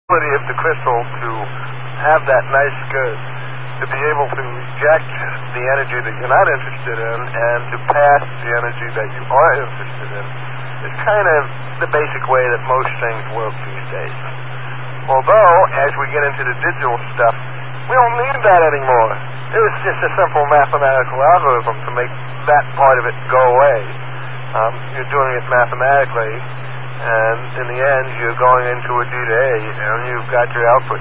ability of the crystal to have that nice skirt, to be able to reject the energy that you're not interested in and to pass the energy that you are interested in is kind of the basic way that most things work these days. Although, as we get into the digital stuff, we don't need that anymore. It's just a simple mathematical algorithm to make that part of it go away. You're doing it mathematically, and in the end, you're going into a D to A, and you've got your output.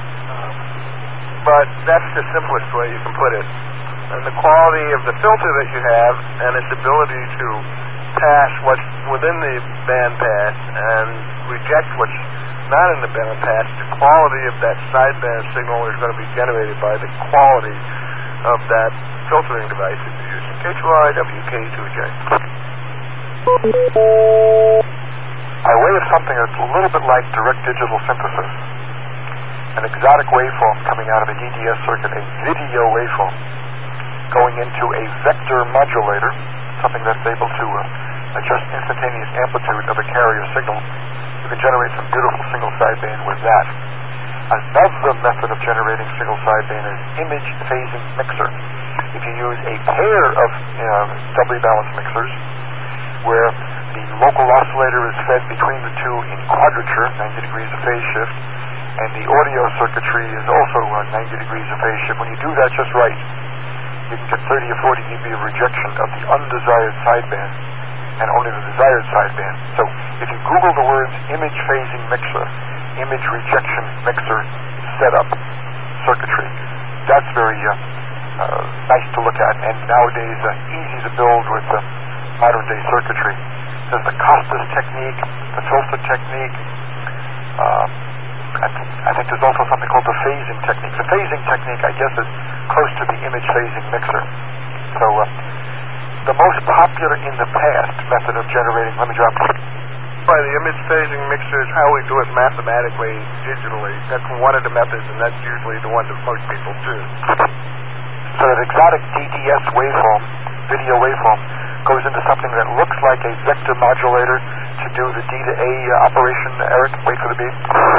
But that's the simplest way you can put it. And the quality of the filter that you have and its ability to pass what's within the bandpass and reject what's not in the bandpass, the quality of that sideband signal is going to be generated by the quality of that filtering device that you're using. K2I, WK2J. By way of something that's a little bit like direct digital synthesis, an exotic waveform coming out of a DDS circuit, a video waveform, going into a vector modulator, something that's able to adjust instantaneous amplitude of a carrier signal. You can generate some beautiful single sideband with that. Another method of generating single sideband is image phasing mixer. If you use a pair of doubly balanced mixers, where the local oscillator is fed between the two in quadrature, 90 degrees of phase shift, and the audio circuitry is also 90 degrees of phase shift. When you do that just right, you can get 30 or 40 dB of rejection of the undesired sideband and only the desired sideband. So if you Google the words image phasing mixer, image rejection mixer setup circuitry, that's very nice to look at, and nowadays easy to build with modern day circuitry. There's the Costas technique, the filter technique. I think there's also something called the phasing technique. The phasing technique, I guess, is close to the image phasing mixer. So the most popular in the past method of generating, let me drop it. By the image phasing mixer is how we do it mathematically, digitally. That's one of the methods, and that's usually the one that most people do. So that exotic DDS waveform, video waveform, goes into something that looks like a vector modulator to do the D to A operation. Eric, wait for the beep.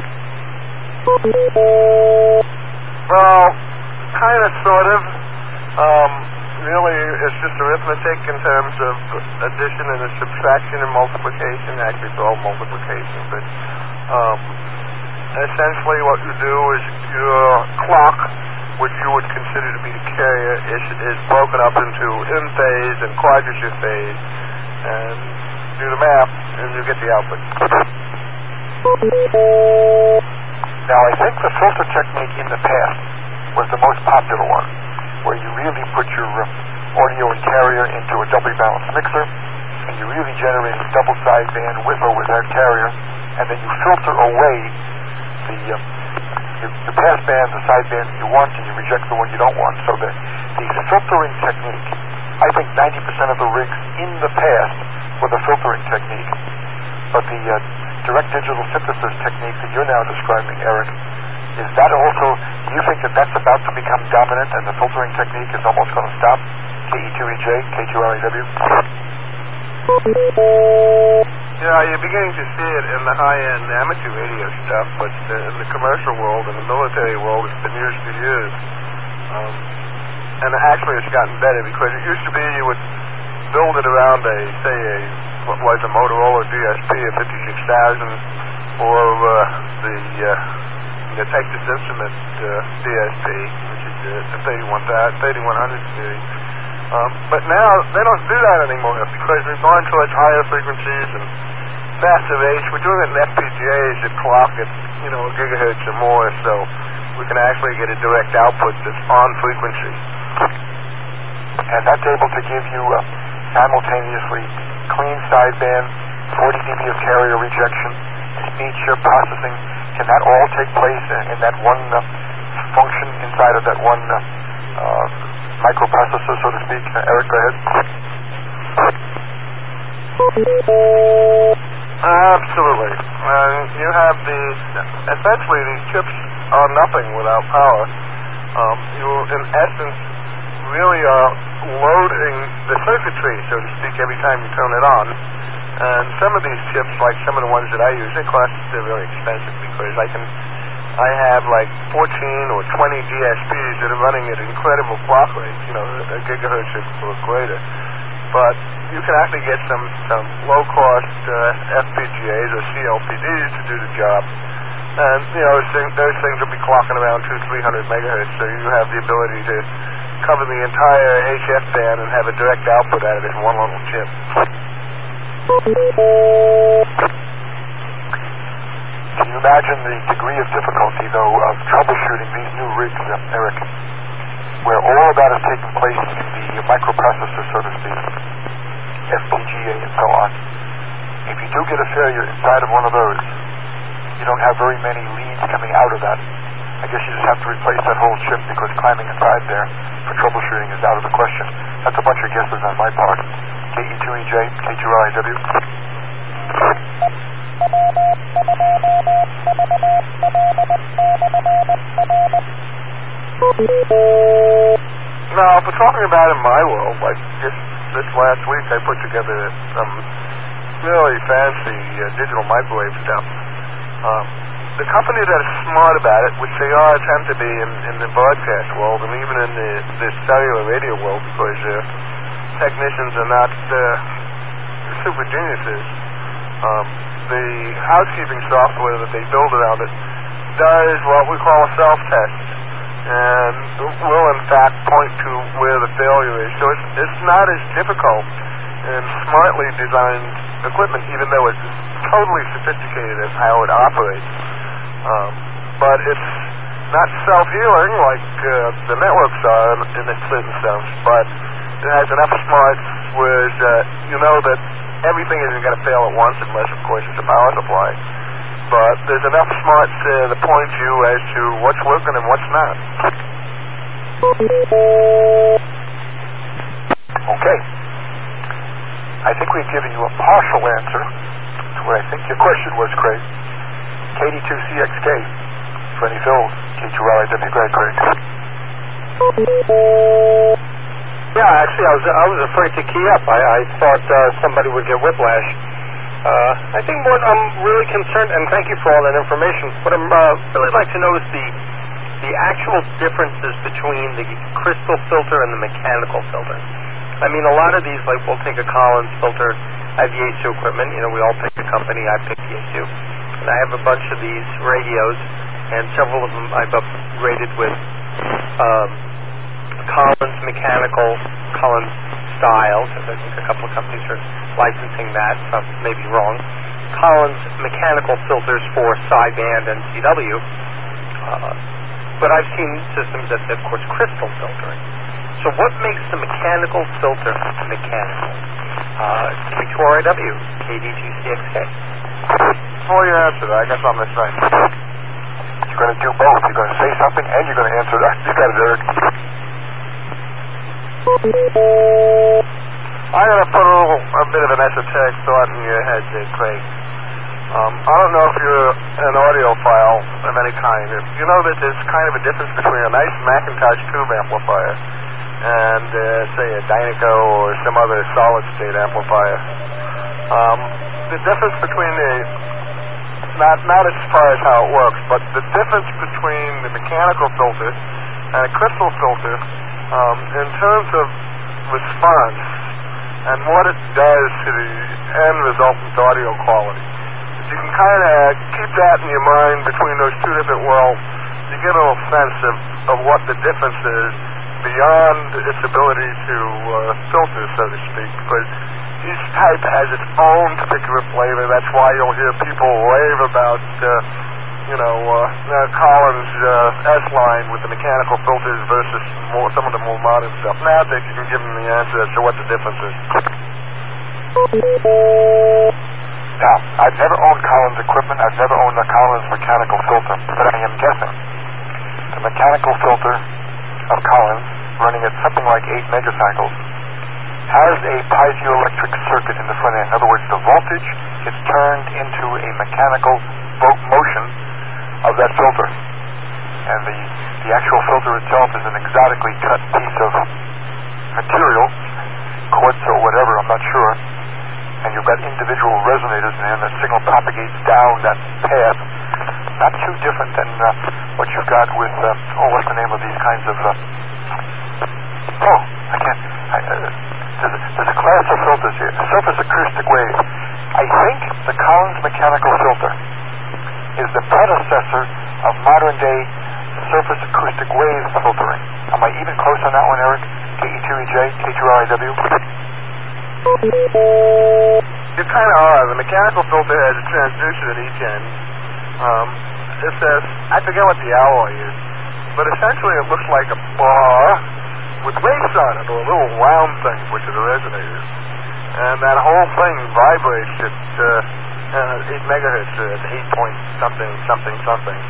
Well, kind of, sort of. Really, it's just arithmetic in terms of addition and subtraction and multiplication. Actually, it's all multiplication, but essentially what you do is your clock, which you would consider to be the carrier, is broken up into in phase and quadrature phase, and do the math, and you get the output. Now, I think the filter technique in the past was the most popular one, where you really put your audio and carrier into a doubly balanced mixer, and you really generate a double sideband with or without carrier, and then you filter away the pass band, the sideband that you want, and you reject the one you don't want. So the filtering technique, I think 90% of the rigs in the past were the filtering technique. But the direct digital synthesis technique that you're now describing, Eric, is that also, do you think that that's about to become dominant and the filtering technique is almost going to stop? KE2EJ, K2RAW? Yeah, you're beginning to see it in the high-end amateur radio stuff, but in the commercial world and the military world, it's been used for years. And actually, it's gotten better because it used to be you would build it around what was a Motorola DSP, a 56,000, or the Texas Instruments DSP, which is the 3100 series. But now they don't do that anymore because we've gone towards higher frequencies and faster rates. We're doing it in FPGAs that clock at a gigahertz or more, so we can actually get a direct output that's on frequency. And that's able to give you simultaneously clean sideband, 40 dB of carrier rejection, speech processing. Can that all take place in that one function inside of that one microprocessor, so to speak? Eric, go ahead. Absolutely. You have essentially these chips are nothing without power. You, in essence, really are loading the circuitry, so to speak, every time you turn it on. And some of these chips, like some of the ones that I use, they're really expensive because I can I have like 14 or 20 DSPs that are running at incredible clock rates, a gigahertz or greater. But you can actually get some low-cost FPGAs or CLPDs to do the job. And, those things will be clocking around 200-300 megahertz, so you have the ability to cover the entire HF band and have a direct output out of it in one little chip. Can you imagine the degree of difficulty, though, of troubleshooting these new rigs, Eric, where all of that is taking place in the microprocessor, so to speak, FPGA and so on? If you do get a failure inside of one of those, you don't have very many leads coming out of that. I guess you just have to replace that whole chip because climbing inside there for troubleshooting is out of the question. That's a bunch of guesses on my part. KE2EJ, K2LIW. Now, if we're talking about in my world, like this last week I put together some really fancy digital microwave stuff. The company that is smart about it, which they are tend to be in the broadcast world and even in the cellular radio world, because technicians are not super geniuses. The housekeeping software that they build around it does what we call a self-test, and will in fact point to where the failure is. So it's not as difficult in smartly designed equipment, even though it's totally sophisticated as how it operates. But it's not self-healing like the networks are in certain sense, but it has enough smarts where you know that everything isn't going to fail at once unless, of course, it's a power supply. But there's enough smarts there to point you as to what's working and what's not. Okay. I think we've given you a partial answer to what I think your question was, Craig. KD2CXK, Freddy Phil, K2LIW, Craig. Yeah, actually, I was afraid to key up. I thought somebody would get whiplash. I think what I'm really concerned, and thank you for all that information, what I'm really like to know is the actual differences between the crystal filter and the mechanical filter. I mean, a lot of these, like we'll take a Collins filter, I have Yaesu equipment, we all pick a company, I pick Yaesu. And I have a bunch of these radios, and several of them I've upgraded with Collins mechanical, Collins style, because I think a couple of companies are licensing that, so maybe wrong. Collins mechanical filters for sideband and CW, but I've seen systems that, of course, crystal filtering. So what makes the mechanical filter mechanical? K2RIW, KD2CXK. Before you answer that, I guess I'll miss right. You're going to do both. You're going to say something and you're going to answer that. You got it, Eric. I'm going to put a bit of an esoteric thought in your head there, Craig. I don't know if you're an audiophile of any kind. You know that there's kind of a difference between a nice Macintosh tube amplifier and, say, a Dynaco or some other solid-state amplifier. The difference between not as far as how it works, but the difference between the mechanical filter and a crystal filter in terms of response and what it does to the end resultant audio quality. If you can kind of keep that in your mind between those two different worlds, you get a little sense of what the difference is beyond its ability to filter, so to speak, because each type has its own particular flavor. That's why you'll hear people rave about, Collins S-line with the mechanical filters versus some of the more modern stuff. Now I think you can give them the answer as to what the difference is. Now, I've never owned Collins equipment. I've never owned a Collins mechanical filter, but I am guessing the mechanical filter of Collins, running at something like 8 megacycles, has a piezoelectric circuit in the front end. In other words, the voltage is turned into a mechanical motion of that filter. And the actual filter itself is an exotically cut piece of material, quartz or whatever, I'm not sure. And you've got individual resonators, and then the signal propagates down that path not too different than what you've got with, what's the name of these kinds of, there's a class of filters here, surface acoustic wave. I think the Collins mechanical filter is the predecessor of modern-day surface acoustic wave filtering. Am I even close on that one, Eric? KE2EJ, K2RIW? You kind of are. The mechanical filter has a transducer at each end. It says, I forget what the alloy is, but essentially it looks like a bar with waves on it, or little round things, which are the resonators. And that whole thing vibrates at 8 megahertz at 8 point something, something, something.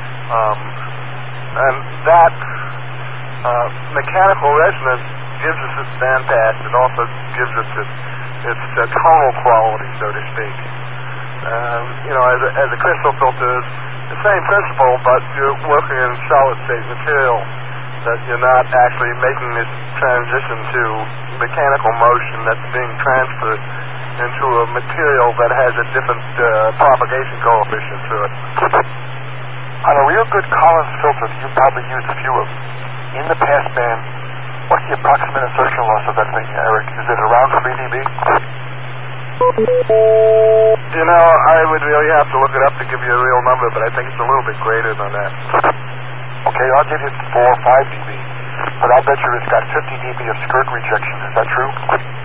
And that mechanical resonance gives us its bandpass. It also gives us its tonal quality, so to speak. As a crystal filter, the same principle, but you're working in solid state material, that you're not actually making this transition to mechanical motion that's being transferred into a material that has a different propagation coefficient to it. On a real good Collins filter that you probably used a few of, in the pass band, what's the approximate insertion loss of that thing, Eric? Is it around 3 dB? I would really have to look it up to give you a real number, but I think it's a little bit greater than that. Okay, I'll give you 4 or 5 dB, but I'll bet you it's got 50 dB of skirt rejection. Is that true?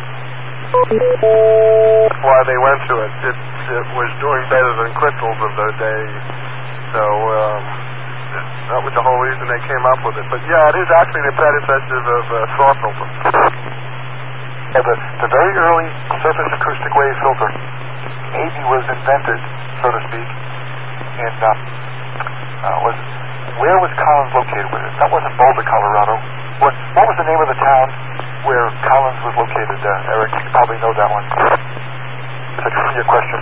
That's why they went to it. It was doing better than crystals of their day, so that was the whole reason they came up with it. But yeah, it is actually the predecessor of SAW filter. Yeah, the very early surface acoustic wave filter maybe was invented, so to speak, in where was Collins located with it? That wasn't Boulder, Colorado. What was the name of the town where Collins was located, Eric? You probably know that one. It's a trivia question.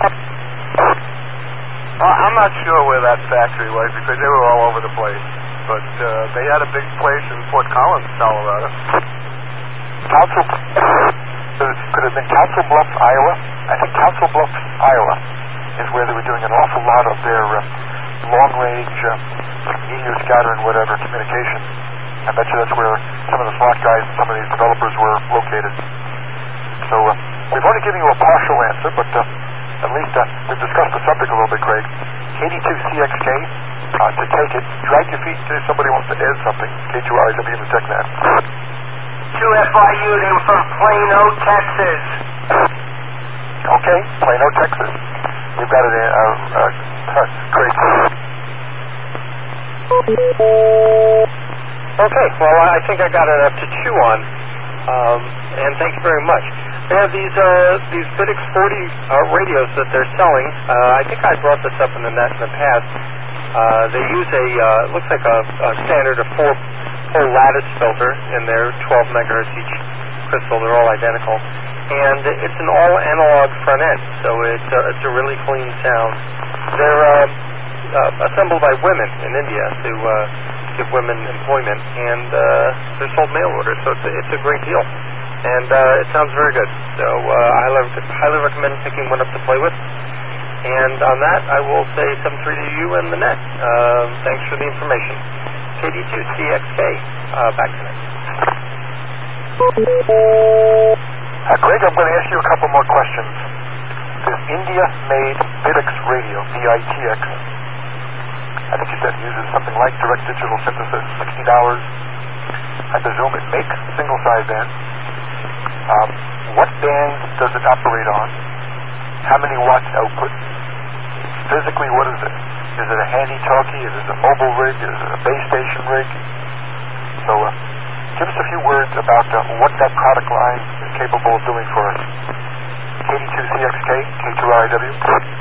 I'm not sure where that factory was, because they were all over the place. But they had a big place in Fort Collins, Colorado. Could have been Council Bluffs, Iowa. I think Council Bluffs, Iowa is where they were doing an awful lot of their long-range meteor scattering, whatever, communication. I bet you that's where some of the slot guys and some of these developers were located. So we've only given you a partial answer, but at least we've discussed the subject a little bit, Craig. KD2CXK, to take it, drag your feet until somebody wants to add something. K2RIW in the TechNet. 2FIU, they were from Plano, Texas. Okay, Plano, Texas. We've got it in. Great. Okay, well, I think I got enough to chew on, and thank you very much. They have these Vidix 40 radios that they're selling. I think I brought this up in the net in the past. They use it looks like a standard of 4-pole lattice filter in their 12 megahertz each crystal. They're all identical. And it's an all-analog front end, so it's a really clean sound. They're assembled by women in India to give women employment, and they're sold mail order, so it's a great deal. And it sounds very good. So I highly recommend picking one up to play with. And on that, I will say 7-3 to you and the net. Thanks for the information. KD2CXK, back to net. Greg, I'm going to ask you a couple more questions. This India-made Vidix radio, VITX, I think you said it uses something like direct digital synthesis, $60. I presume it makes single sideband. What band does it operate on? How many watts output? Physically, what is it? Is it a handy-talkie? Is it a mobile rig? Is it a base station rig? So give us a few words about what that product line is capable of doing for us. KD2CXK, K2RIW.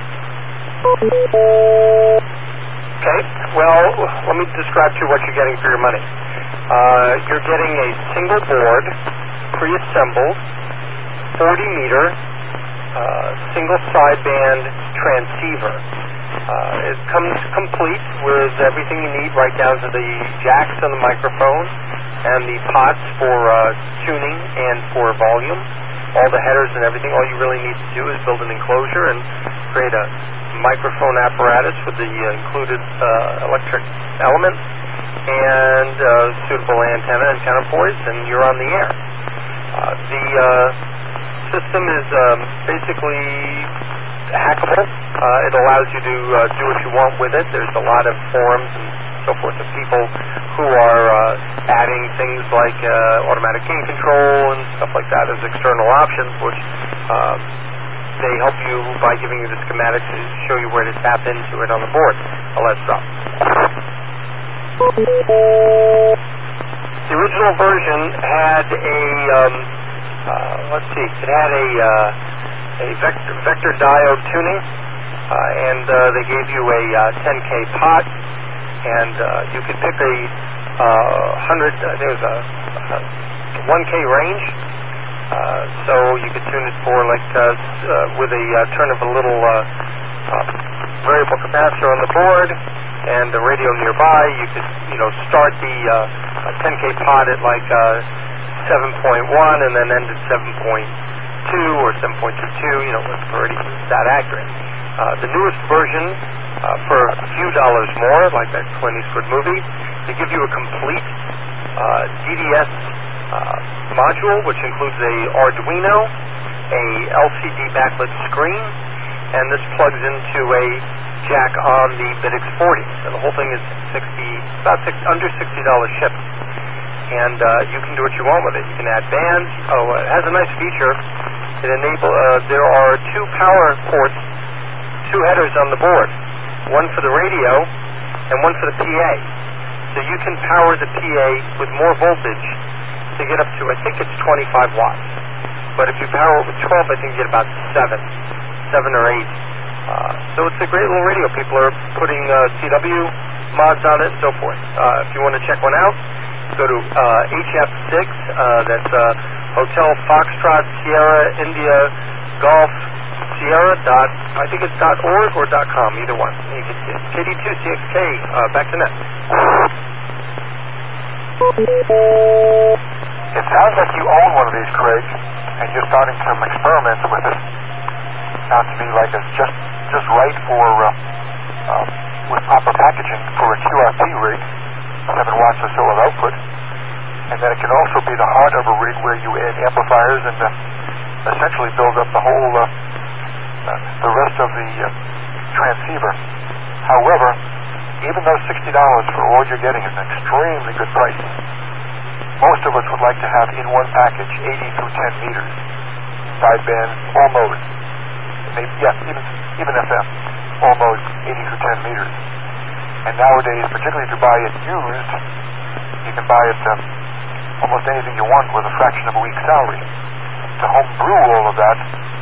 Okay, well, let me describe to you what you're getting for your money. You're getting a single board, pre-assembled, 40-meter, single sideband transceiver. It comes complete with everything you need, right down to the jacks on the microphone and the pots for tuning and for volume, all the headers and everything. All you really need to do is build an enclosure and create a microphone apparatus with the included electric element, and suitable antenna poise, and you're on the air. The system is basically hackable. It allows you to do what you want with it. There's a lot of forums and so forth of people who are adding things like automatic gain control and stuff like that as external options, which they help you by giving you the schematic to show you where to tap into it on the board. Let's stop. The original version had it had a vector diode tuning, and they gave you a 10K pot, and you could pick a 1K range, so you could tune it for with a turn of a little variable capacitor on the board and the radio nearby. You could start the 10K pot at 7.1 and then end at 7.2 or 7.22. It's already that accurate. The newest version, for a few dollars more, like that Clint Eastwood movie, they give you a complete DDS module, which includes a Arduino, a LCD backlit screen, and this plugs into a jack on the Bitix 40. So the whole thing is under $60 shipped. And you can do what you want with it. You can add bands. It has a nice feature. There are two power ports, two headers on the board, one for the radio and one for the PA. So you can power the PA with more voltage to get up to, I think it's 25 watts. But if you power it with 12, I think you get about 7 or 8. So it's a great little radio. People are putting CW mods on it and so forth. If you want to check one out, go to HF6, that's Hotel Foxtrot Sierra India Golf Sierra I think it's .org or .com, either one. You can see it. KD2CXK, back to net. It sounds like you own one of these, Craig, and you're starting some experiments with it. Sounds to me like it's just right for with proper packaging for a QRP rig, 7 watts or so of output, and then it can also be the heart of a rig where you add amplifiers and essentially build up the whole the rest of the transceiver. However, even though $60 for all you're getting is an extremely good price, most of us would like to have in one package 80 through 10 meters, sideband, all modes, maybe even FM, all modes 80 through 10 meters. And nowadays, particularly if you buy it used, you can buy it almost anything you want with a fraction of a week's salary. To home brew all of that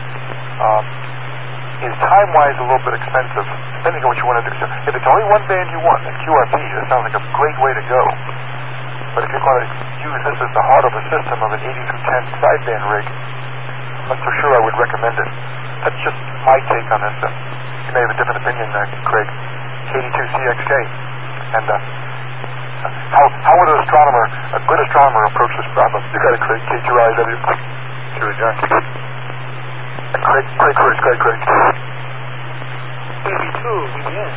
is time-wise a little bit expensive, depending on what you want to do. So if it's only one band you want, like QRP, that sounds like a great way to go. But if you're going to use this as the heart of a system of an 80 through 10 sideband rig, I'm not so sure I would recommend it. That's just my take on this. You may have a different opinion, Craig. KD2CXK. And how would a good astronomer approach this problem? You got it, Craig. K2IW. Sure, John. Craig. Maybe two, yes.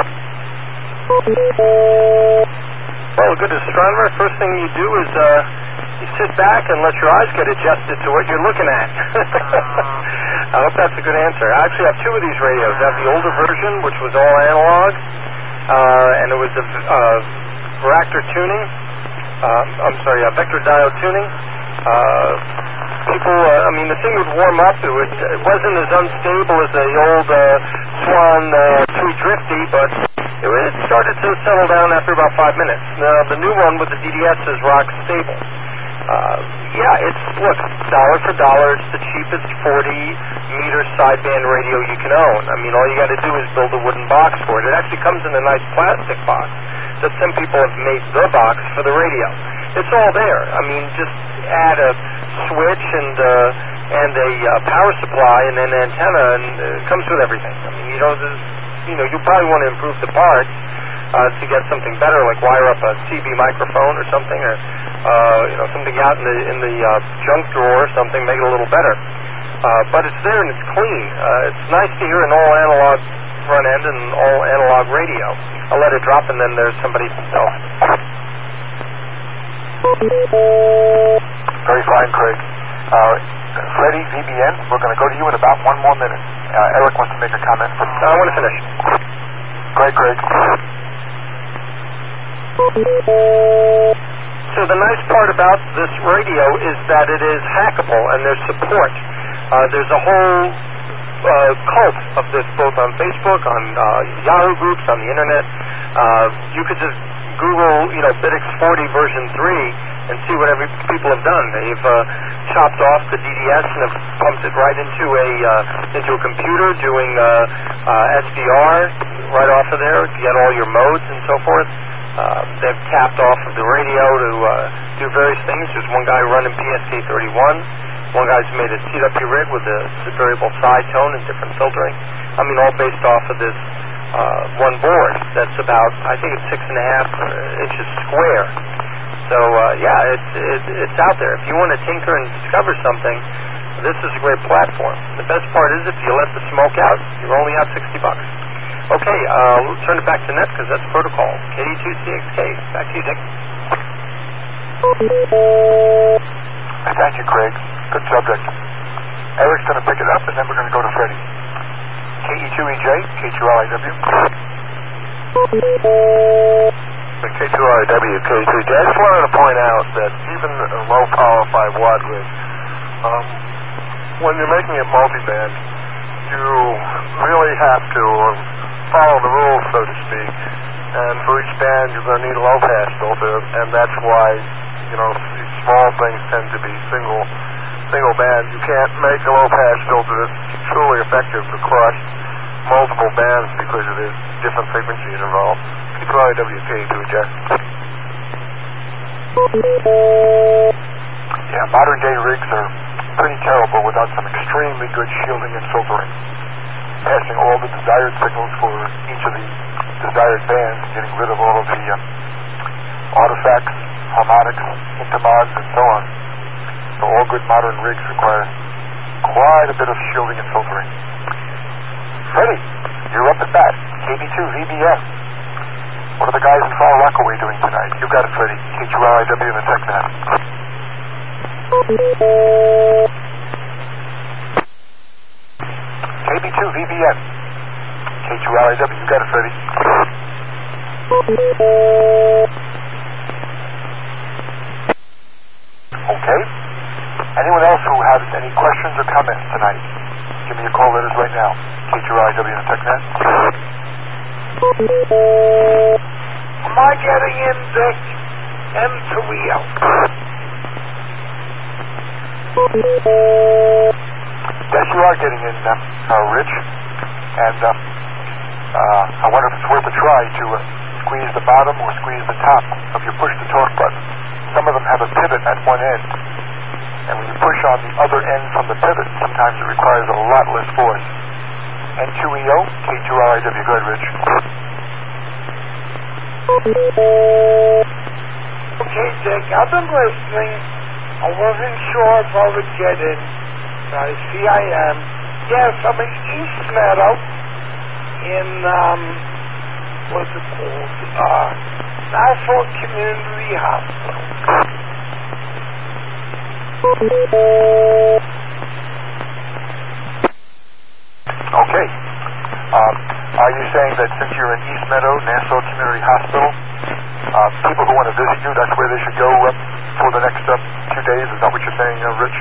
Well, a good astronomer, first thing you do is you sit back and let your eyes get adjusted to what you're looking at. I hope that's a good answer. I actually have two of these radios. I have the older version, which was all analog, and it was a vector diode tuning. The thing would warm up. It wasn't as unstable as the old Swan 3 Drifty, but it started to settle down after about 5 minutes. The new one with the DDS is rock stable. Look, dollar for dollar, it's the cheapest 40-meter sideband radio you can own. All you got to do is build a wooden box for it. It actually comes in a nice plastic box that some people have made the box for the radio. It's all there. Just add a switch and a power supply and an antenna, and it comes with everything. You probably want to improve the parts to get something better, like wire up a CB microphone or something, or something out in the junk drawer or something, make it a little better. But it's there and it's clean. It's nice to hear an all analog front end and all analog radio. I'll let it drop, and then there's somebody else. Very fine, Craig. Freddie, VBN, we're going to go to you in about 1 more minute. Eric wants to make a comment. I want to finish. Great, Craig. So the nice part about this radio is that it is hackable, and there's support. There's a whole cult of this, both on Facebook, on Yahoo groups, on the internet. You could just Google, Bitix 40 version 3 and see what people have done. They've chopped off the DDS and have pumped it right into a computer, doing SVR right off of there to get all your modes and so forth. They've tapped off of the radio to do various things. There's one guy running PSK31. One guy's made a CW rig with a variable side tone and different filtering. All based off of this one board that's about, I think it's 6.5 inches square. So, it's out there. If you want to tinker and discover something, this is a great platform. The best part is if you let the smoke out, you only have $60. Okay, we'll turn it back to Net because that's protocol. KD2CXK. Back to you, Dick. Thank you, Craig. Good subject. Eric's going to pick it up, and then we're going to go to Freddie. KE2EJ, K2RIW. K2RIW, K2J. I just wanted to point out that even a low-power 5-watt rig, when you're making it multiband, you really have to follow the rules, so to speak. And for each band, you're going to need a low-pass filter, and that's why, these small things tend to be single band. You can't make a low-pass filter that's truly effective across multiple bands because of the different frequencies involved. K2RIWK2J. Yeah, modern day rigs are pretty terrible without some extremely good shielding and filtering. Passing all the desired signals for each of the desired bands, getting rid of all of the artifacts, harmonics, intermods, and so on. So all good modern rigs require quite a bit of shielding and filtering. Freddie, you're up at bat. KB2 VBN. What are the guys in Far Rockaway doing tonight? You got it, Freddie. K2RIW in the TechNet. KB2 VBN. K2RIW. You got it, Freddie. Okay. Anyone else who has any questions or comments tonight? Give me a call letters right now. K2RIW in the TechNet. Am I getting in, Dick? M2EO. Yes, you are getting in, Rich. And I wonder if it's worth a try to squeeze the bottom or squeeze the top of your push-to-talk button. Some of them have a pivot at one end. And when you push on the other end from the pivot, sometimes it requires a lot less force. N2EO, K2RIW. Go ahead, Rich. Okay, Dick, I've been listening. I wasn't sure if I would get in. So I see I am. Yes, I'm in East Meadow in, what's it called? Nassau Community Hospital. Okay. Are you saying that since you're in East Meadow, Nassau Community Hospital, people who want to visit you, that's where they should go for the next 2 days? Is that what you're saying, Rich?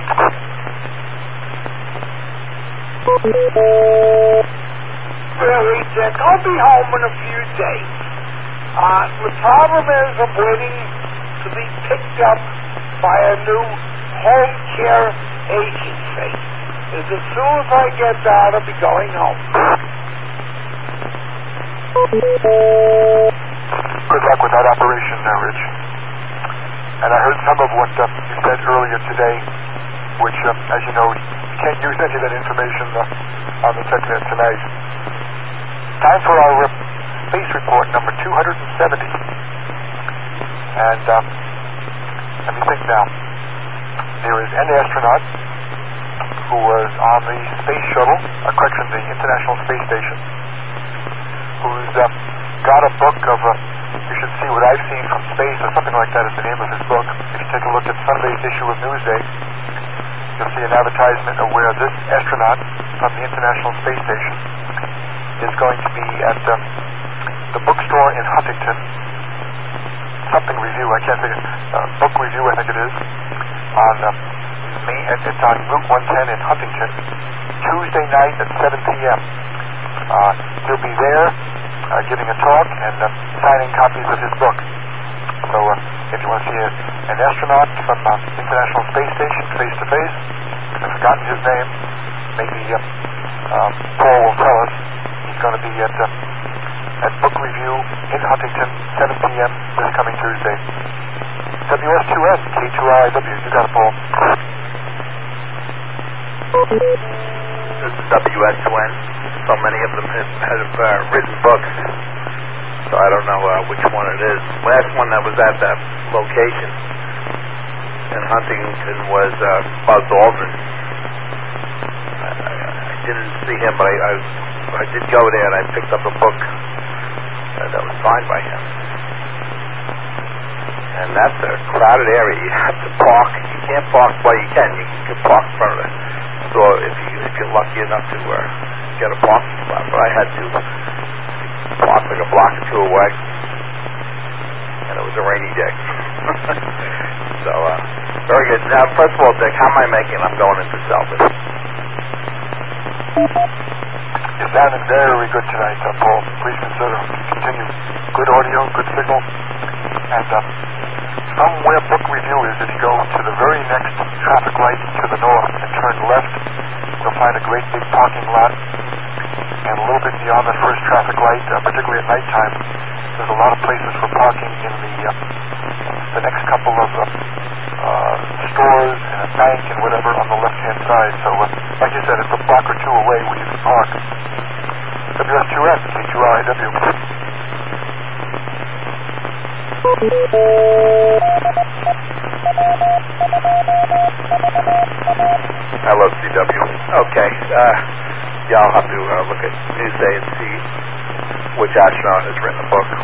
Really, Dick, I'll be home in a few days. The problem is I'm waiting to be picked up by a new home care agency. As soon as I get that, I'll be going home. Good luck with that operation, Rich. And I heard some of what you said earlier today, which, as you know, you can't use any of that information on the TechNet tonight. Time for our space report number 270. And let me think now. There is an astronaut who was on the space shuttle, the International Space Station, who's got a book of, you should see what I've seen from space, or something like that is the name of his book. If you take a look at Sunday's issue of Newsday, you'll see an advertisement of where this astronaut from the International Space Station is going to be at the bookstore in Huntington. Something Review, I can't think of Book Review, I think it is. It's on Route 110 in Huntington, Tuesday night at 7 p.m. He'll be there giving a talk and signing copies of his book. So if you want to see an astronaut from International Space Station face to face, I've forgotten his name, maybe Paul will tell us. He's going to be at Book Review in Huntington, 7 p.m. this coming Tuesday. WS2N, K2RIW, you got it, Paul. This is WS2N. So many of them have written books, so I don't know which one it is. Last one that was at that location in Huntington was Buzz Aldrin. I didn't see him, but I did go there and I picked up a book that was signed by him. And that's a crowded area. You have to park. You can't park. Well, you can. You can park in front of the store if you're lucky enough to get a parking spot. But I had to park like a block or two away, and it was a rainy day. So, very good. Now, first of all, Dick, how am I making? I'm going into Selby. You're sounding very good tonight, Paul. Please continue. Good audio, good signal, and from where Book Review is, if you go to the very next traffic light to the north and turn left, you'll find a great big parking lot. And a little bit beyond the first traffic light, particularly at nighttime, there's a lot of places for parking in the next couple of stores and a bank and whatever on the left-hand side. So, like you said, it's a block or two away where you can park. WS2N, K2RIW. Hello, CW. Okay. Yeah, I'll have to look at Newsday and see which astronaut has written a book.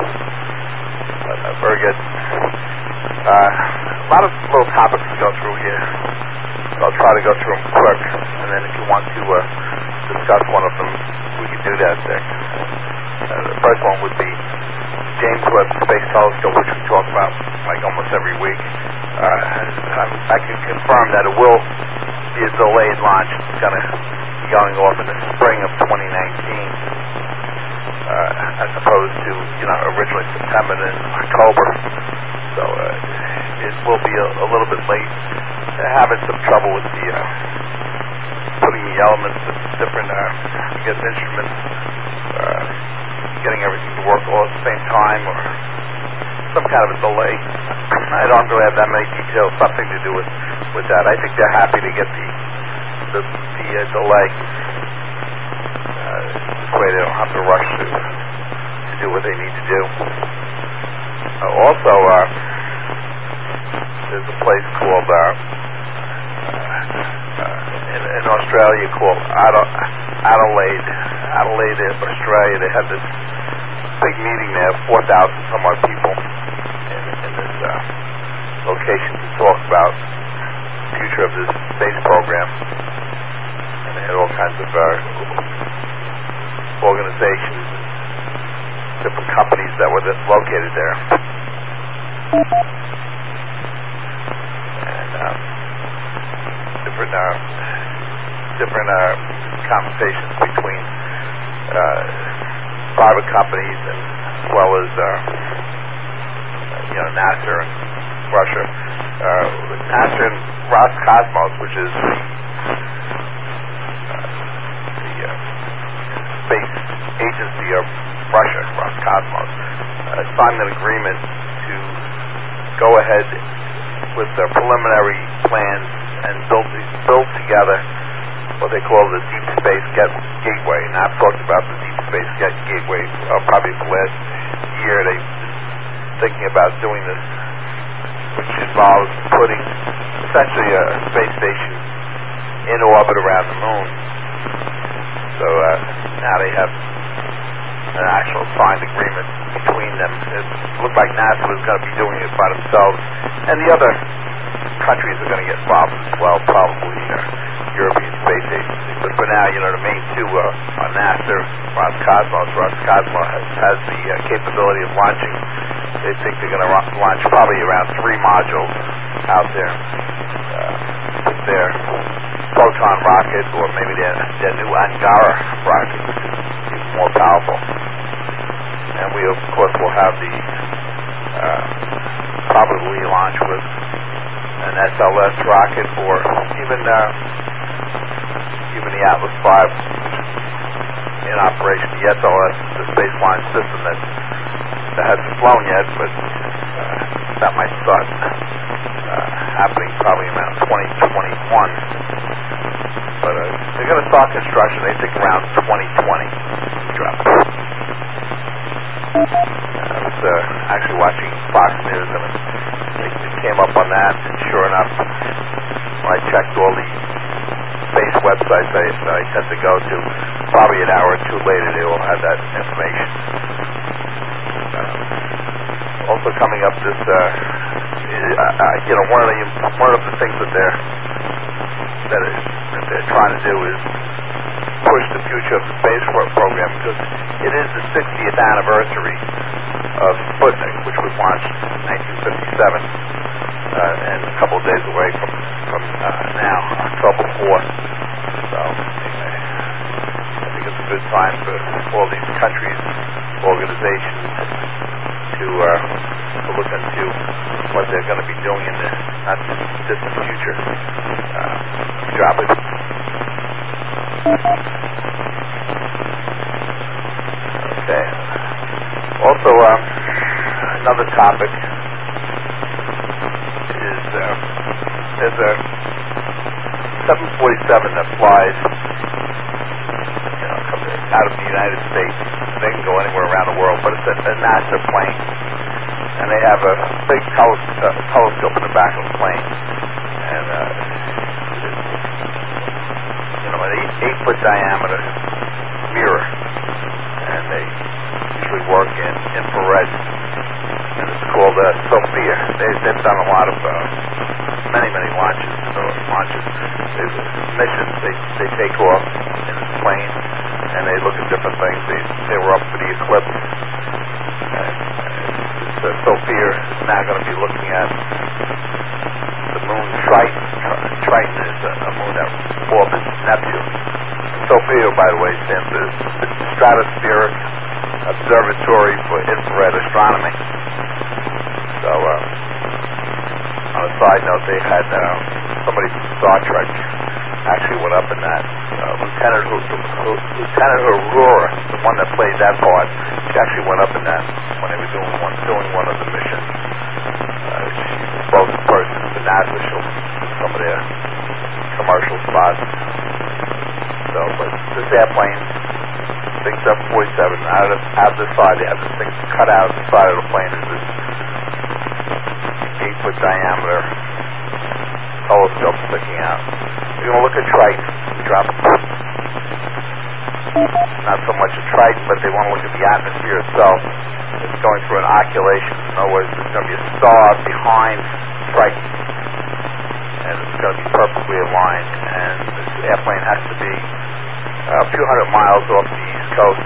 Very good. A lot of little topics to go through here. I'll try to go through them quick, and then if you want to discuss one of them, we can do that, Dick. The first one would be James Webb Space Telescope, which we talk about like almost every week. I can confirm that it will be a delayed launch. It's going to be going off in the spring of 2019, as opposed to originally September and October. So it will be a little bit late. Having some trouble with the putting the elements of different instruments, getting everything to work all at the same time, or some kind of a delay. I don't really have that many details. Something to do with that. I think they're happy to get the delay. This way they don't have to rush to do what they need to do. Also, there's a place called in Australia called Adelaide, Australia. They had this big meeting there, 4,000 some odd people in this location to talk about the future of this space program. And they had all kinds of organizations, different companies that were located there. And different conversations between private companies and as well as NASA and Russia. NASA and Roscosmos, which is the space agency of Russia, Roscosmos, signed an agreement to go ahead with the preliminary plans and build together what they call the Deep Space Gateway. And I've talked about the Deep Space Gateway probably the last year. They've been thinking about doing this, which involves putting essentially a space station in orbit around the moon. So now they have an actual signed agreement between them. It looked like NASA was going to be doing it by themselves, and the other countries are going to get involved as well, probably European Space Agency. But for now, the main two are NASA, Roscosmos. Roscosmos has the capability of launching. They think they're going to launch probably around 3 modules out there with their Proton rocket, or maybe their new Angara rocket, which is even more powerful. And we, of course, will have the probably launch with an SLS rocket, or even the Atlas V in operation. The SLS is the space launch system that hasn't flown yet, but that might start happening probably around 2021. But they're going to start construction, they think, around 2020. I was actually watching Fox News, and it came up on that, and sure enough, when I checked all the space websites I tend to go to, probably an hour or two later they will have that information. Also coming up this, one of the things that they're trying to do is push the future of the space program, because it is the 60th anniversary of Sputnik, which was launched in 1957, and a couple of days away from now, October 4th. So I think it's a good time for all these countries, organizations to look into what they're going to be doing in the not distant future. Drop it. Okay. Also, another topic is there's a 747 that flies out of the United States. They can go anywhere around the world, but it's a NASA plane, and they have a big telescope in the back of the plane, and an 8-foot diameter mirror, and they usually work in infrared, and it's called Sophia. They've done a lot of many launches. Missions. They take off in this plane, and they look at different things. They were up for the eclipse. Sophia is now going to be looking at the moon Triton. Triton is a moon that orbits Neptune. Sophia, by the way, stands for the Stratospheric Observatory for Infrared Astronomy. So, on a side note, they had somebody from Star Trek actually went up in that. Lieutenant Uhura, the one that played that part, she actually went up in that when they were doing one of the missions. She's a spokesperson for NASA. She'll do some of their commercial spots. So, but this airplane, big 747, out of the side, they have this thing cut out the side of the plane. Is this 8-foot diameter telescope sticking out. We're going to look at Triton. Not so much at Triton, but they want to look at the atmosphere itself. It's going through an occultation. In other words, there's going to be a star behind Triton, and it's going to be perfectly aligned. And this airplane has to be a few hundred miles off the East Coast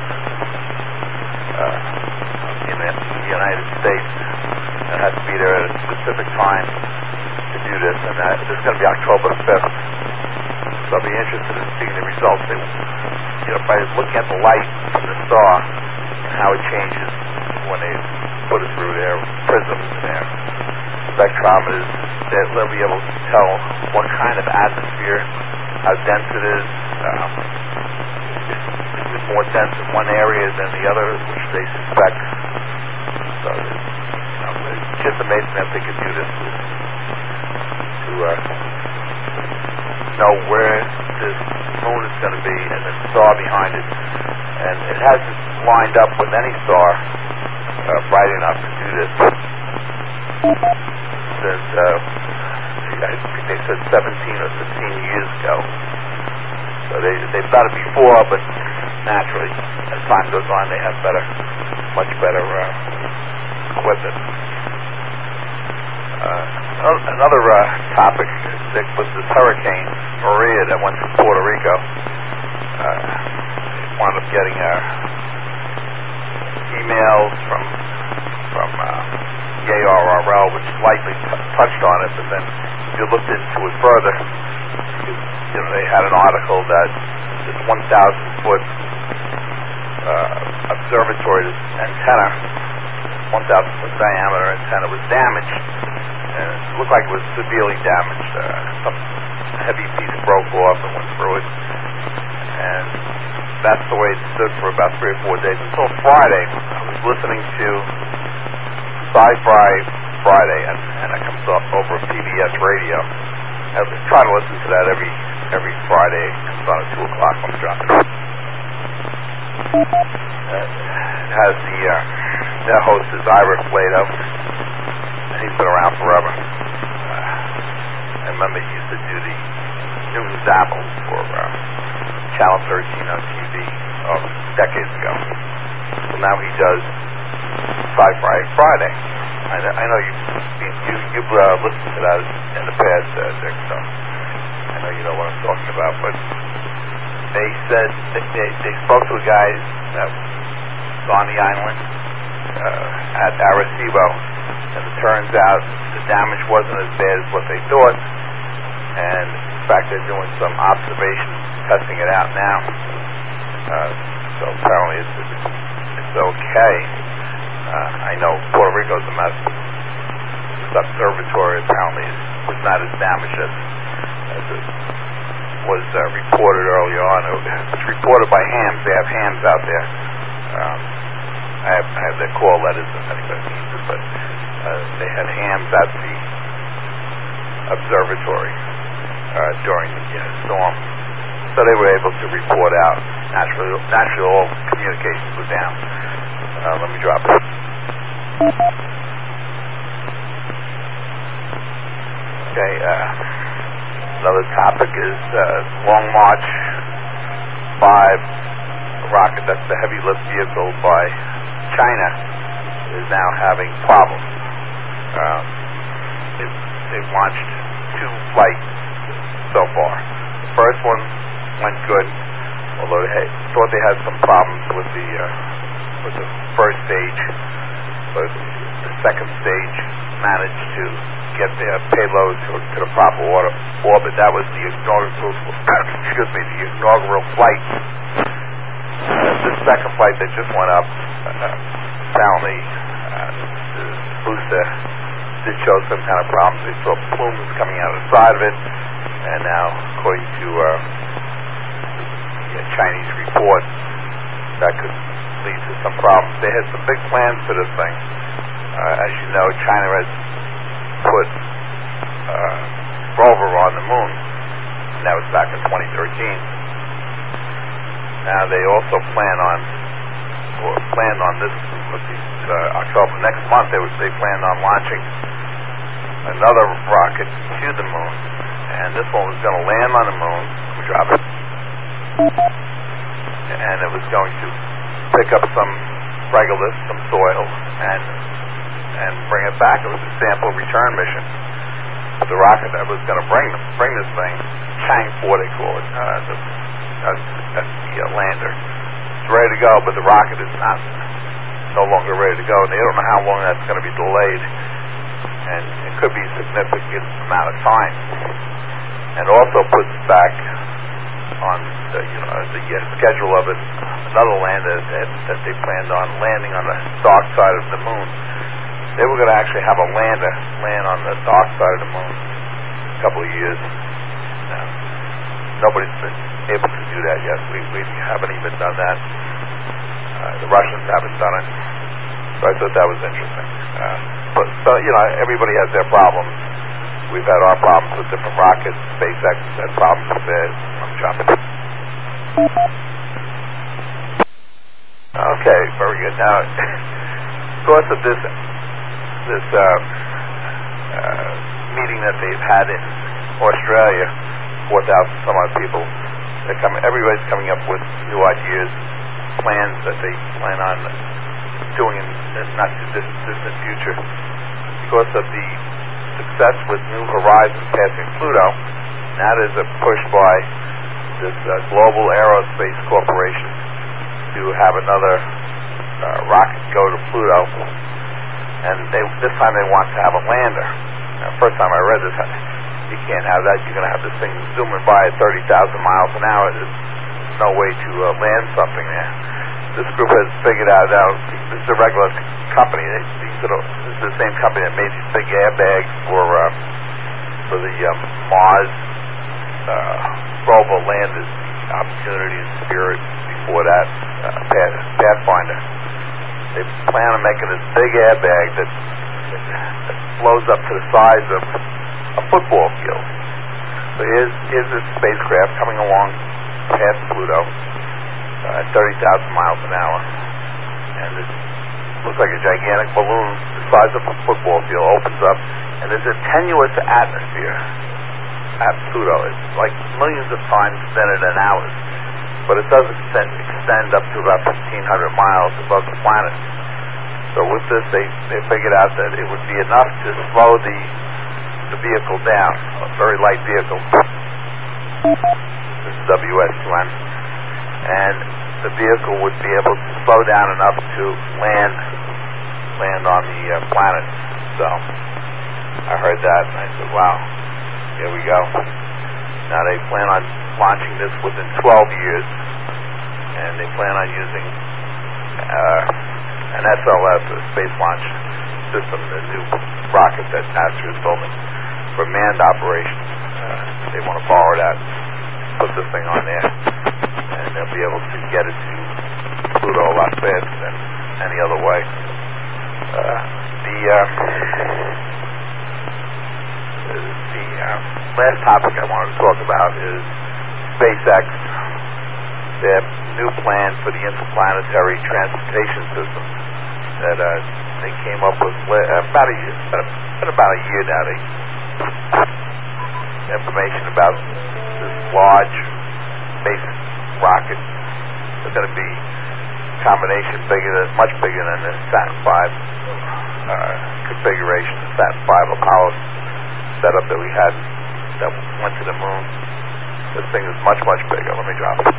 in the United States. It has to be there at a specific time to do this, and this is going to be October 5th. So I'll be interested in seeing the results. By looking at the light from the star and how it changes when they put it through their prisms and their spectrometers, they'll be able to tell what kind of atmosphere, how dense it is. It's more dense in one area than the other, which they suspect. So it's just amazing that they could do this to know where this moon is going to be and the star behind it. And it hasn't lined up with any star bright enough to do this since, I think they said 17 or 15 years ago. So they've done it before, but naturally, as time goes on, they have much better equipment. Another topic was this Hurricane Maria that went through Puerto Rico. Wound up getting emails from the ARRL, which lightly touched on it, but then if you looked into it further, they had an article that this 1,000-foot observatory antenna, 1,000-foot diameter antenna, was damaged. And it looked like it was severely damaged. Some heavy piece broke off and went through it. And that's the way it stood for about 3 or 4 days. Until Friday, I was listening to Sci-Fi Friday, and it comes up over PBS radio. I try to listen to that every Friday. It comes on at 2 o'clock when I'm dropping. It has their host is Ira Flato. He's been around forever. I remember he used to do the Newton's Apple for Channel 13 on TV decades ago. So now he does Sci-Fi Friday. I know you've listened to that in the past, Dick, so I know you know what I'm talking about. But they said they spoke to a guy that was on the island at Arecibo. And it turns out the damage wasn't as bad as what they thought. And in fact, they're doing some observations, testing it out now. So apparently it's okay. I know Puerto Rico's a mess. This observatory apparently was not as damaged as it was reported early on. It was reported by hams. They have hams out there. I have their call letters if anybody needs it, but they had hams at the observatory during the storm, so they were able to report out. Naturally, all communications were down. Let me drop it. Okay. Another topic is Long March 5 rocket. That's the heavy lift vehicle by China is now having problems. They've launched 2 flights so far. The first one went good, although they thought they had some problems with the first stage, but the second stage managed to get their payload to the proper orbit. That was the inaugural flight. The second flight that just went up, apparently the booster did show some kind of problems. They saw plumes coming out of the side of it, and now, according to the Chinese report, that could lead to some problems. They had some big plans for this thing. As you know, China has put rover on the moon, and that was back in 2013. Now they also planned on this October next month. They planned on launching another rocket to the moon, and this one was going to land on the moon. We drop it, and it was going to pick up some regolith, some soil, and bring it back. It was a sample return mission. But the rocket that was going to bring this thing, Chang'e 4 they call it, that's the lander. It's ready to go, but the rocket is no longer ready to go, and they don't know how long that's going to be delayed, and it could be a significant amount of time. And also puts back on the schedule of it another lander that they planned on landing on the dark side of the moon. They were going to actually have a lander land on the dark side of the moon in a couple of years. Now, nobody's been able to do that yet. We haven't even done that. The Russians haven't done it. So I thought that was interesting. But everybody has their problems. We've had our problems with different rockets. SpaceX has had problems with theirs. I'm dropping it. Okay, very good. Now, because of this meeting that they've had in Australia, 4,000 some odd people, everybody's coming up with new ideas plans that they plan on doing in the not too distant future. Because of the success with New Horizons passing Pluto, now there's a push by this Global Aerospace Corporation to have another rocket go to Pluto, and this time they want to have a lander. First time I read this, you can't have that. You're going to have this thing zooming by at 30,000 miles an hour. There's no way to land something there. This group has figured out now. This is a regular company. This is the same company that made these big airbags for the Mars rover landers, Opportunity and Spirit. Before that, Pathfinder. They plan on making this big airbag that blows up to the size of a football field. So here's this spacecraft coming along past Pluto at 30,000 miles an hour, and it looks like a gigantic balloon the size of a football field opens up, and there's a tenuous atmosphere at Pluto. It's like millions of times thinner than ours, but it does extend up to about 1,500 miles above the planet. So with this, they figured out that it would be enough to slow the vehicle down, a very light vehicle. This is WS-2M. And the vehicle would be able to slow down enough to land on the planet. So I heard that, and I said, wow, here we go. Now they plan on launching this within 12 years, and they plan on using an SLS, a Space Launch System, the new rocket that NASA is building for manned operations. They want to borrow that, put this thing on there, and they'll be able to get it to Pluto a lot faster than any other way. The last topic I wanted to talk about is SpaceX. Their new plan for the interplanetary transportation system that they came up with about a year now. They information about this large space rocket. It's going to be a combination much bigger than the Saturn V configuration, the Saturn V Apollo setup that we had that went to the moon. This thing is much, much bigger. Let me drop it.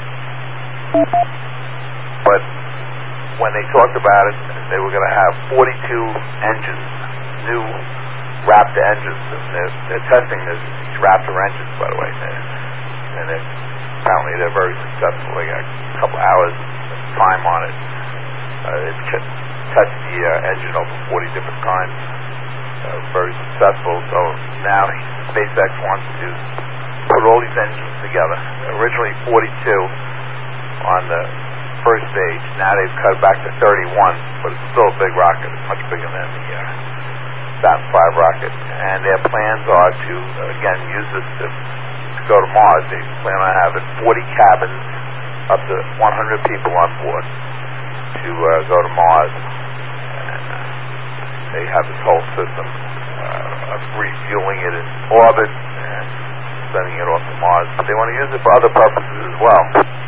But when they talked about it, they were going to have 42 engines, new Raptor engines. They're testing these Raptor engines, by the way, and apparently they're very successful. They got a couple hours time on it. They've tested the engine over 40 different times. Very successful. So now SpaceX wants to put all these engines together. Originally 42 on the first stage. Now they've cut back to 31, but it's still a big rocket. It's much bigger than the Saturn V rocket. And their plans are to, again, use this to go to Mars. They plan on having 40 cabins, up to 100 people on board to go to Mars. And they have this whole system of refueling it in orbit and sending it off to Mars. But they want to use it for other purposes as well.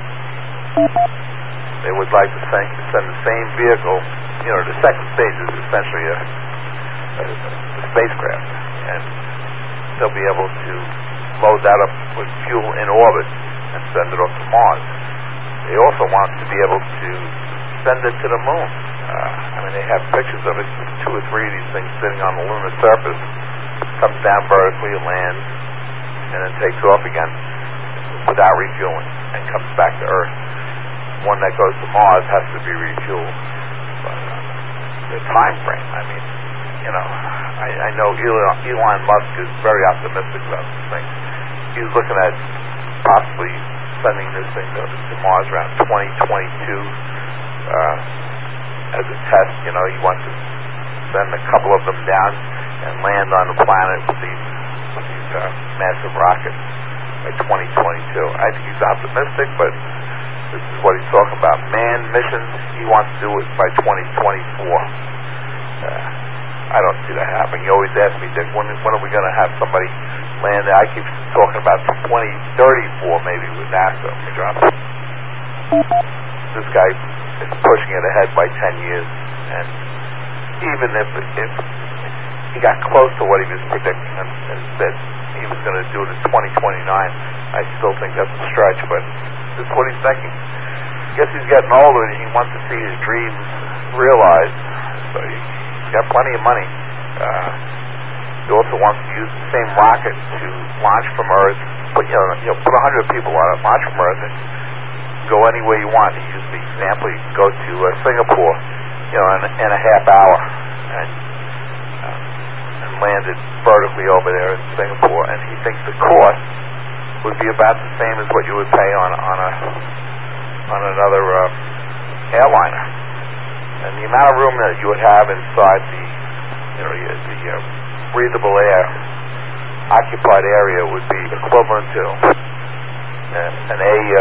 They would like to send the same vehicle. The second stage is essentially a spacecraft, and they'll be able to load that up with fuel in orbit and send it off to Mars. They also want to be able to send it to the moon. They have pictures of it, 2 or 3 of these things sitting on the lunar surface, comes down vertically, lands, and then takes off again without refueling and comes back to Earth. One that goes to Mars has to be refueled. But the time frame, I know Elon Musk is very optimistic about this thing. He's looking at possibly sending this thing to Mars around 2022 as a test. He wants to send a couple of them down and land on the planet with these massive rockets by 2022. I think he's optimistic, but this is what he's talking about. Manned missions, he wants to do it by 2024. I don't see that happening. You always ask me, Dick, when are we going to have somebody land there? I keep talking about 2034 maybe with NASA. This guy is pushing it ahead by 10 years. And even if he got close to what he was predicting and said he was going to do it in 2029, I still think that's a stretch, but that's what he's thinking. I guess he's getting older and he wants to see his dreams realized, so he's got plenty of money. He also wants to use the same rocket to launch from Earth, put 100 people on it, launch from Earth, and go anywhere you want. He used the example, you can go to Singapore, in a half hour, and landed vertically over there in Singapore, and he thinks the cost would be about the same as what you would pay on another airliner. And the amount of room that you would have inside the breathable air occupied area would be equivalent to an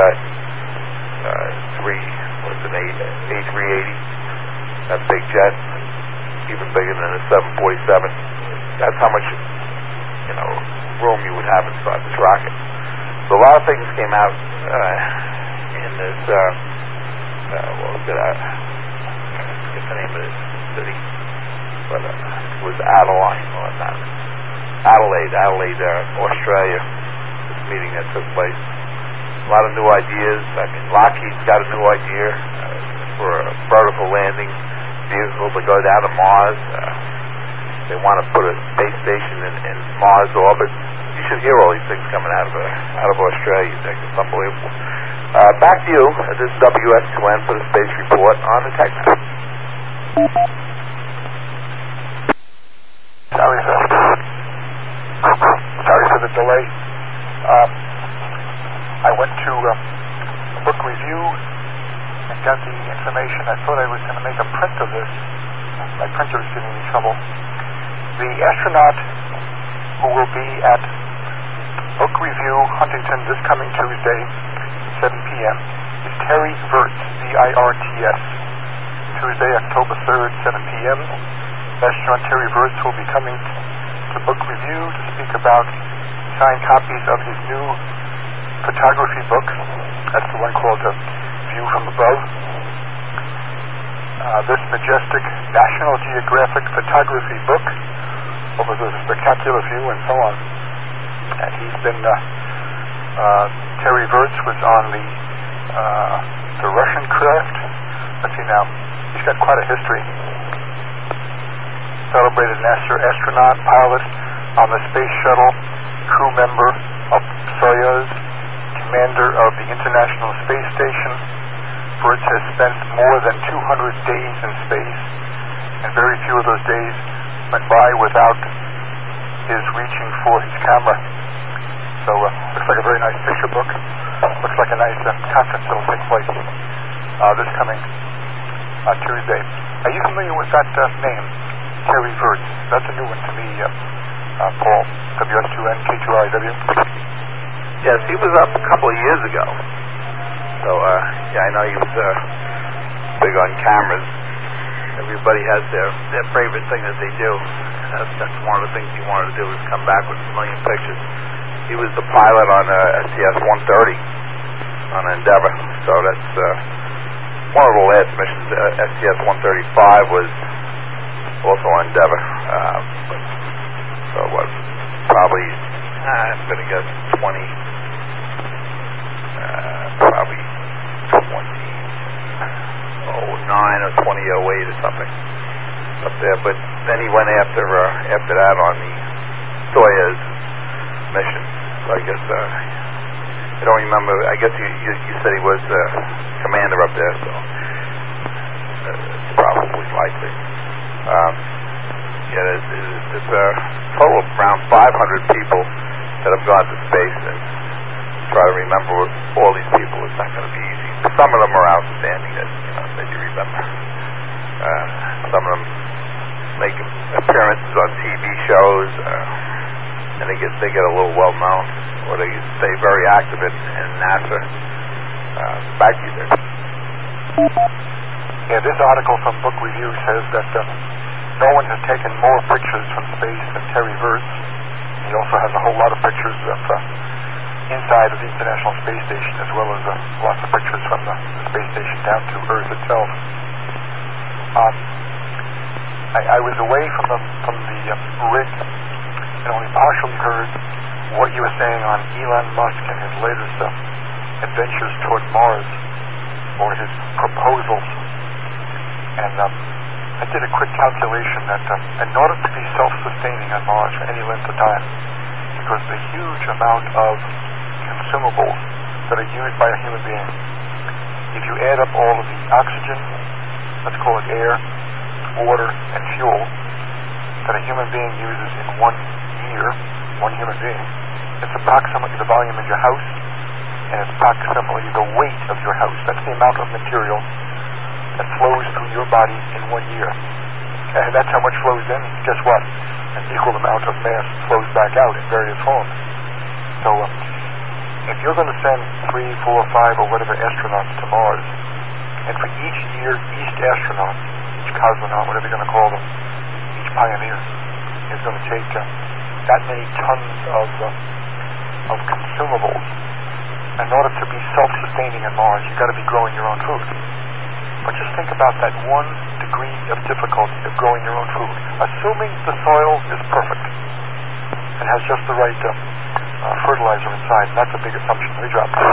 A380, that big jet, even bigger than a 747. That's how much room you would have inside this rocket. So a lot of things came out in this. What was it? I forget the name of this city, but it was Adelaide, Australia. This meeting that took place. A lot of new ideas. I mean, Lockheed's got a new idea for a vertical landing vehicle to go down to Mars. They want to put a space station in Mars orbit. You should hear all these things coming out of Australia. It's unbelievable. Back to you. This is WS2N for the Space Report on the TechNet. Sorry for the delay. I went to a book review and got the information. I thought I was going to make a print of this. My printer is giving me trouble. The astronaut who will be at Book Review Huntington this coming Tuesday, 7 p.m., is Terry Virts, V-I-R-T-S. Tuesday, October 3rd, 7 p.m. Astronaut Terry Virts will be coming to Book Review to speak about signed copies of his new photography book. That's the one called View from Above. This majestic National Geographic photography book offers a spectacular view and so on. And he's been, Terry Virts was on the Russian craft. Let's see now, he's got quite a history. Celebrated NASA astronaut, pilot on the space shuttle, crew member of Soyuz, commander of the International Space Station. Virts has spent more than 200 days in space, and very few of those days went by without his reaching for his camera. So, looks like a very nice picture book. Looks like a nice conference that will take place this coming Tuesday. Are you familiar with that name, Terry Virts? That's a new one to me, Paul. WS2N, K2RIW. Yes, he was up a couple of years ago. So, I know he was big on cameras. Everybody has their favorite thing that they do. That's one of the things he wanted to do, was come back with a million pictures. He was the pilot on STS-130 on Endeavour. So that's one of the last missions. STS-135 was also on Endeavour. So what? Probably, I'm going to guess 2009 or 2008 or something up there. But then he went after that on the Soyuz mission. So I guess I don't remember. I guess you said he was commander up there, so it's probably likely. It's a total of around 500 people that have gone to space, and try to remember all these people. It's not going to be easy. Some of them are outstanding that you remember. Some of them make appearances on TV shows, and they get a little well known, or they stay very active in NASA. Back to you there. Yeah, this article from Book Review says that no one has taken more pictures from space than Terry Virts. He also has a whole lot of pictures of inside of the International Space Station, as well as lots of pictures from the space station down to Earth itself. I was away from the rig and only partially heard what you were saying on Elon Musk and his latest adventures toward Mars, or his proposals. And I did a quick calculation that in order to be self-sustaining on Mars for any length of time, because the huge amount of consumables that are used by a human being, if you add up all of the oxygen, let's call it air, water, and fuel that a human being uses in 1 year, one human being, it's approximately the volume of your house, and it's approximately the weight of your house. That's the amount of material that flows through your body in 1 year. And that's how much flows in. Guess what? An equal amount of mass flows back out in various forms. So if you're going to send 3, 4, 5, or whatever astronauts to Mars, and for each year, each astronaut, each cosmonaut, whatever you're going to call them, each pioneer, is going to take that many tons of consumables. In order to be self-sustaining on Mars, you've got to be growing your own food. But just think about that 1 degree of difficulty of growing your own food. Assuming the soil is perfect and has just the right fertilizer inside, and that's a big assumption. Let me drop it.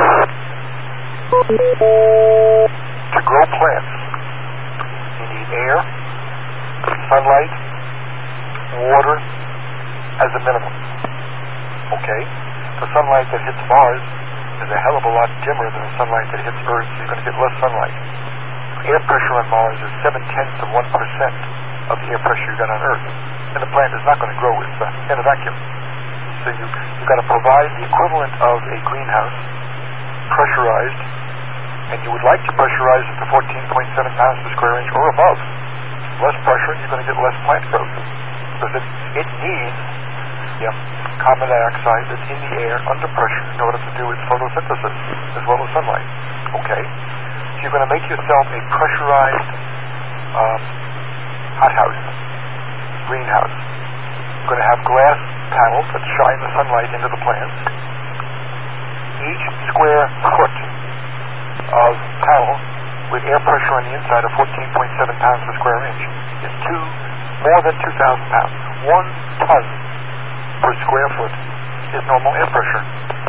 To grow plants, you need air, sunlight, water as a minimum. Okay? The sunlight that hits Mars is a hell of a lot dimmer than the sunlight that hits Earth, so you're going to get less sunlight. Air pressure on Mars is 0.7% of the air pressure you got on Earth, and the plant is not going to grow in a vacuum. So you've got to provide the equivalent of a greenhouse, pressurized, and you would like to pressurize it to 14.7 pounds per square inch or above. Less pressure, you're going to get less plant growth, because it needs carbon dioxide that's in the air under pressure in order to do its photosynthesis as well as sunlight. Okay? So you're going to make yourself a pressurized hothouse, greenhouse. You're going to have glass panels that shine the sunlight into the plants. Each square foot of panel with air pressure on the inside of 14.7 pounds per square inch is more than 2,000 pounds. 1 ton per square foot is normal air pressure.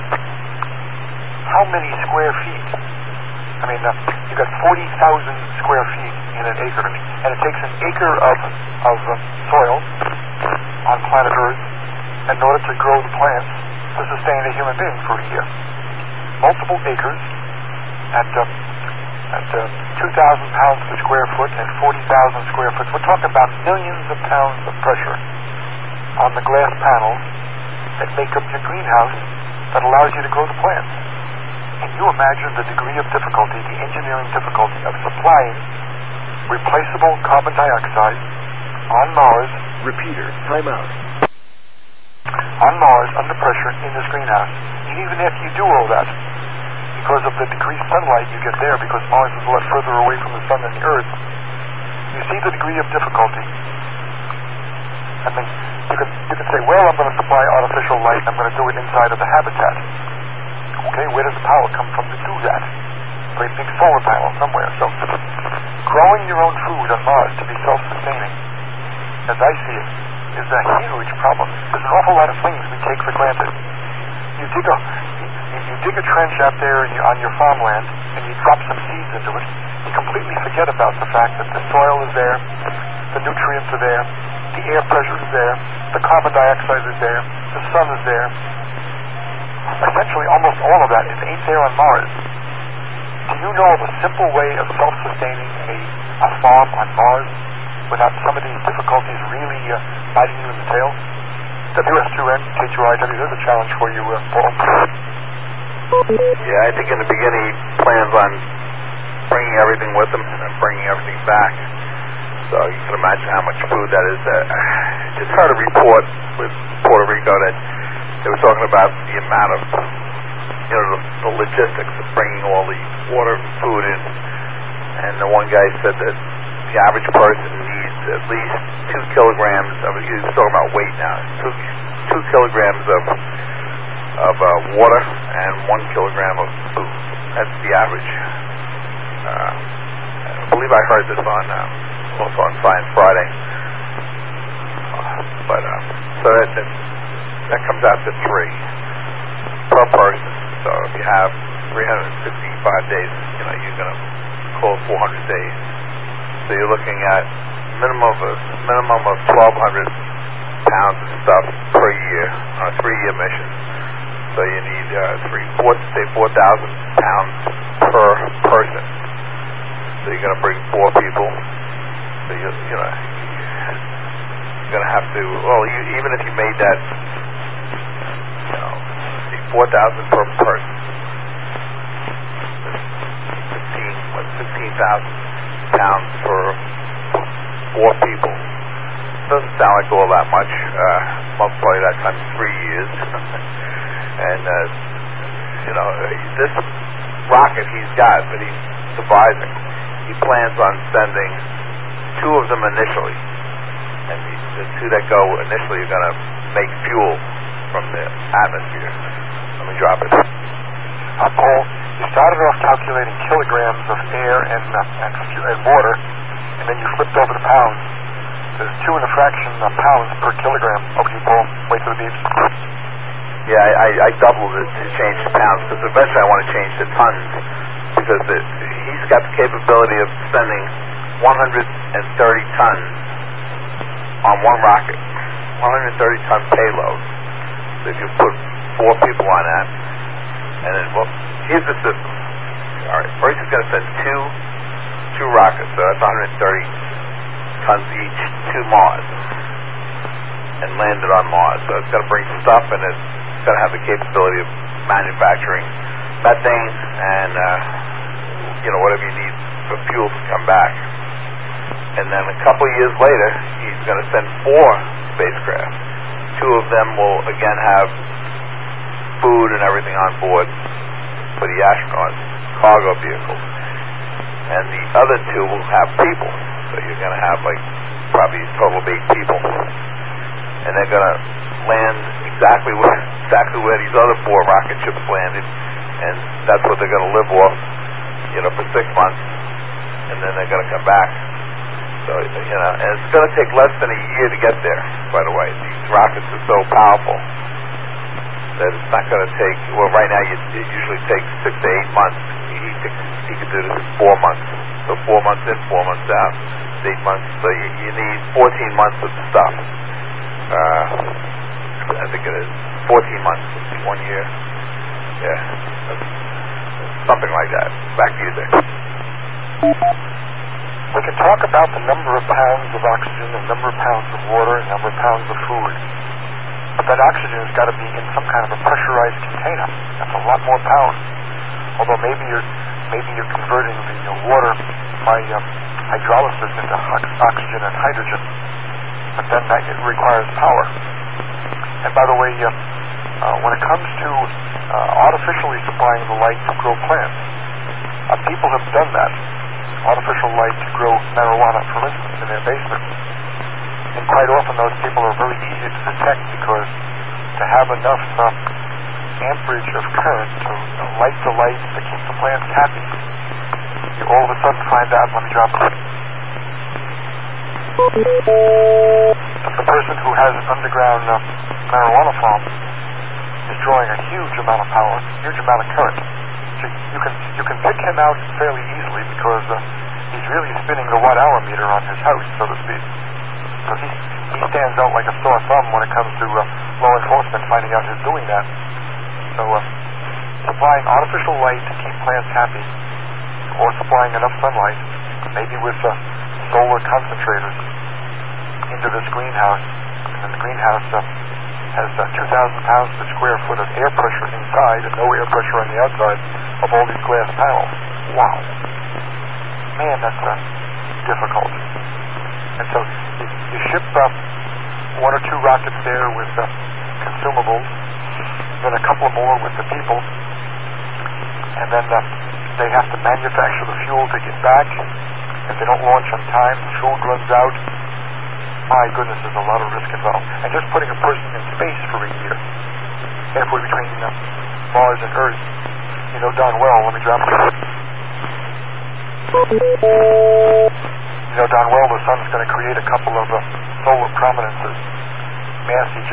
How many square feet? I mean, you've got 40,000 square feet in an acre, and it takes an acre of soil on planet Earth in order to grow the plants to sustain a human being for a year. Multiple acres at 2,000 pounds per square foot and 40,000 square foot. We're talking about millions of pounds of pressure on the glass panels that make up your greenhouse that allows you to grow the plants. Can you imagine the degree of difficulty, the engineering difficulty of supplying replaceable carbon dioxide on Mars? Repeater, time out. On Mars, under pressure, in this greenhouse. And even after you do all that, because of the decreased sunlight you get there, because Mars is a lot further away from the sun than the Earth, you see the degree of difficulty. I mean, you could say, well, I'm going to supply artificial light, I'm going to do it inside of the habitat. Okay, where does the power come from to do that? Great big solar panel somewhere. So, growing your own food on Mars to be self-sustaining, as I see it, is a huge problem. There's an awful lot of things we take for granted. You dig a trench out there on your farmland, and you drop some seeds into it. You completely forget about the fact that the soil is there, the nutrients are there, the air pressure is there, the carbon dioxide is there, the sun is there. Essentially, almost all of that ain't there on Mars. Do you know of a simple way of self-sustaining a farm on Mars without some of these difficulties really biting you in the tail? WS2N, K2IW, there's a challenge for you, Paul. Yeah, I think in the beginning he plans on bringing everything with him and then bringing everything back. So you can imagine how much food that is. Just heard a report with Puerto Rico that they were talking about the amount of, the logistics of bringing all the water and food in. And the one guy said that the average person needs at least 2 kilograms of, he was talking about weight now, 2 kilograms of water and 1 kilogram of food. That's the average. I believe I heard this on also on Science Friday. So that comes out to 3 per person. So if you have 365 days, you're going to call it 400 days. So you're looking at minimum of 1,200 pounds of stuff per year on a 3-year mission. So you need 4,000 pounds per person. So you're going to bring 4 people. So you're going to have to. Well, even if you made that, 4,000 per person, 15,000 pounds for 4 people. Doesn't sound like all that much. Multiply that times 3 years, and this rocket he's got that he's devising, he plans on sending 2 of them initially, and the 2 that go initially are going to make fuel from the atmosphere. Let me drop it. Paul, you started off calculating kilograms of air and water, and then you flipped over to pounds. There's 2 and a fraction pounds per kilogram. Okay, Paul, wait for the beeps. Yeah, I doubled it to change to pounds, because eventually I want to change to tons, because he's got the capability of sending 130 tons on one rocket, 130 ton payload. So if you put 4 people on that, and then, well, here's the system. All right, first he's going to send two rockets, so that's 130 tons each to Mars, and land it on Mars. So it's going to bring stuff, and it's going to have the capability of manufacturing methane and whatever you need for fuel to come back. And then a couple of years later, he's going to send 4 spacecraft. 2 of them will again have food and everything on board for the astronauts, cargo vehicles, and the other 2 will have people. So you're going to have probably a total of 8 people, and they're going to land exactly where these other 4 rocket ships landed, and that's what they're going to live off, for 6 months, and then they're going to come back. So and it's going to take less than a year to get there. By the way, these rockets are so powerful that it's not going to take. Well, right now it usually takes 6 to 8 months. He could do this in 4 months. So 4 months in, 4 months out, 8 months. So you need 14 months of stuff. I think it is 14 months, 1 year. Yeah, something like that. Back to you, Dick. We can talk about the number of pounds of oxygen, the number of pounds of water, and the number of pounds of food. But that oxygen has got to be in some kind of a pressurized container. That's a lot more pounds. Although maybe you're converting the water by hydrolysis into oxygen and hydrogen. But then that requires power. And by the way, when it comes to artificially supplying the light to grow plants, people have done that. Artificial light to grow marijuana, for instance, in their basement. And quite often those people are very easy to detect, because to have enough amperage of current to light the lights to keep the plants happy, you all of a sudden find out, let me drop it. The person who has an underground marijuana farm is drawing a huge amount of power, huge amount of current. So you can pick him out fairly easily, because he's really spinning the watt-hour meter on his house, so to speak. So he stands out like a sore thumb when it comes to law enforcement finding out who's doing that. So supplying artificial light to keep plants happy, or supplying enough sunlight, maybe with solar concentrators, into this greenhouse. And then the greenhouse has 2,000 pounds per square foot of air pressure inside and no air pressure on the outside of all these glass panels. Wow. Man, that's difficult. And so you ship 1 or 2 rockets there with consumables, then a couple more with the people, and then they have to manufacture the fuel to get back. If they don't launch on time, the fuel runs out. My goodness, there's a lot of risk involved. And just putting a person in space for a year, halfway between know darn well, let me drop it. You know darn well the sun's going to create a couple of solar prominences, mass